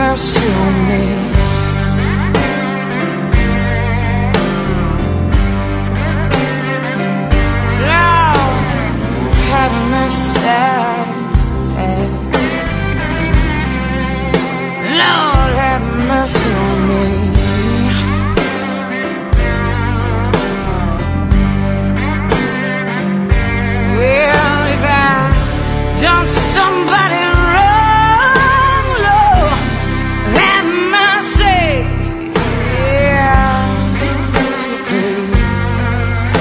mercy on me. Lord, have mercy. Lord, have mercy on me. Well, if I've done somebody wrong, Lord, have mercy. Yeah, please.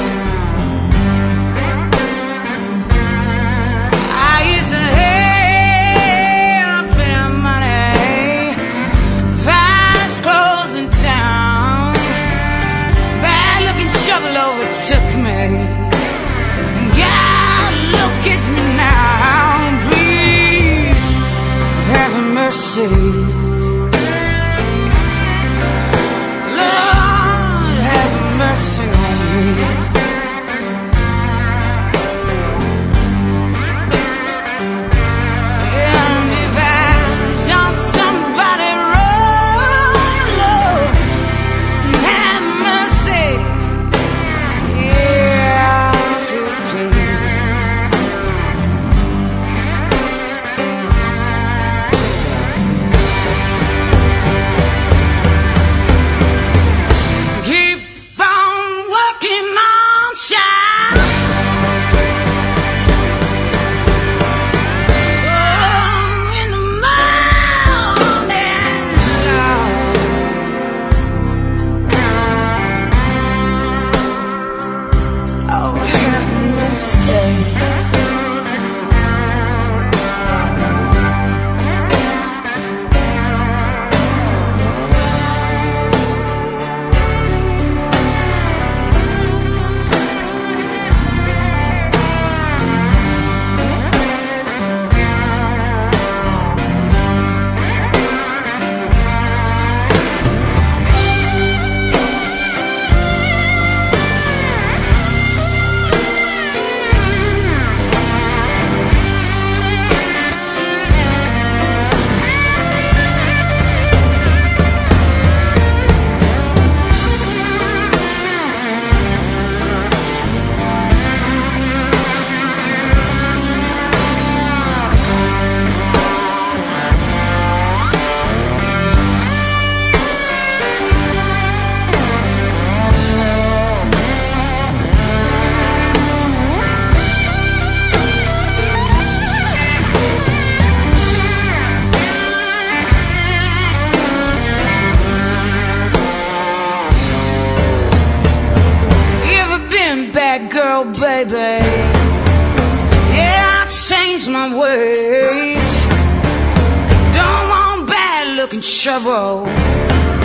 I used to hate a fair money, fast clothes in town, bad looking shovel overtook me. God, look at me now, please have mercy. Lord, have mercy on me. And if I've done somebody wrong, Lord, have mercy. Yeah, if you please. Keep on working on, child. Oh, in the morning, Lord. Oh, have mercy. Bad girl, baby. Yeah, I changed my ways. Don't want bad looking trouble.